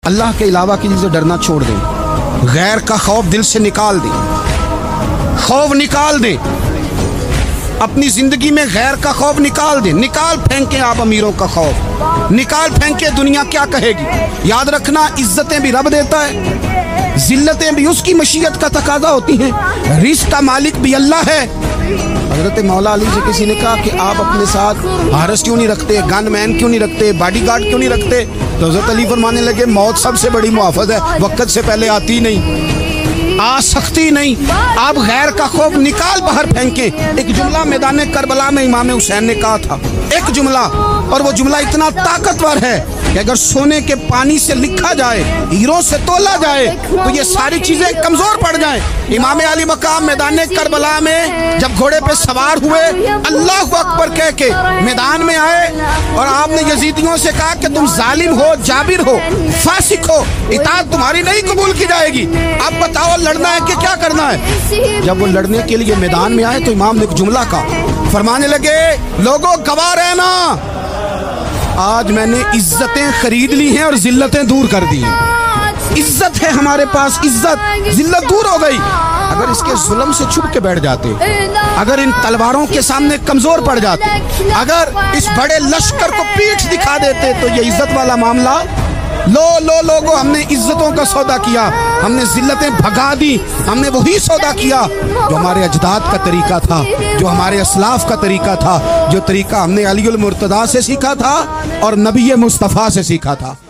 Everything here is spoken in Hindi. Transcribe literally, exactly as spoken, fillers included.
अल्लाह के अलावा किसी से डरना छोड़ दें, गैर का खौफ दिल से निकाल दें, खौफ निकाल दें, अपनी जिंदगी में गैर का खौफ निकाल दें, निकाल फेंकें आप अमीरों का खौफ, निकाल फेंके दुनिया क्या कहेगी। याद रखना, इज्जतें भी रब देता है, जिल्लतें भी उसकी मशीयत का तकाजा होती हैं, रिज़्क़ का मालिक भी अल्लाह है। हज़रत मौला अली से किसी ने कहा कि आप अपने साथ हारस क्यों नहीं रखते, गन मैन क्यों नहीं रखते, बॉडीगार्ड क्यों नहीं रखते? तो हज़रत अली फरमाने लगे, मौत सबसे बड़ी मुआफ़ज़ है, वक़्त से पहले आती नहीं, आ सकती नहीं। आप गैर का खौफ निकाल बाहर फेंके। एक जुमला मैदान करबला में इमाम हुसैन ने कहा था, एक जुमला, और वो जुमला इतना ताकतवर है कि अगर सोने के पानी से लिखा जाए, हीरों से तोला जाए, तो ये सारी चीजें कमजोर पड़ जाएं। इमाम अली मकाम मैदान करबला में जब घोड़े पे सवार हुए, अल्लाह अकबर कह के मैदान में आए और आपने यजीदियों से कहा कि तुम जालिम हो, जाबिर हो, फासिक हो, इताअत तुम्हारी नहीं कबूल की जाएगी, अब बताओ लड़ना है कि क्या करना है। जब वो लड़ने के लिए मैदान में आए तो इमाम ने एक जुमला कहा, फरमाने लगे, लोगों गवाह रहना, आज मैंने इज्जतें खरीद ली हैं और जिल्लतें दूर कर दी हैं। इज्जत है हमारे पास, इज्जत, जिल्लत दूर हो गई। अगर इसके जुल्म से छुप के बैठ जाते, अगर इन तलवारों के सामने कमजोर पड़ जाते, अगर इस बड़े लश्कर को पीठ दिखा देते, तो ये इज्जत वाला मामला, लो लो लोगों, हमने इज्जतों का सौदा किया, हमने जिल्लतें भगा दी, हमने वही सौदा किया जो हमारे अजदाद का तरीका था, जो हमारे असलाफ का तरीका था, जो तरीका हमने अली उल मुर्तदा से सीखा था और नबी मुस्तफ़ा से सीखा था।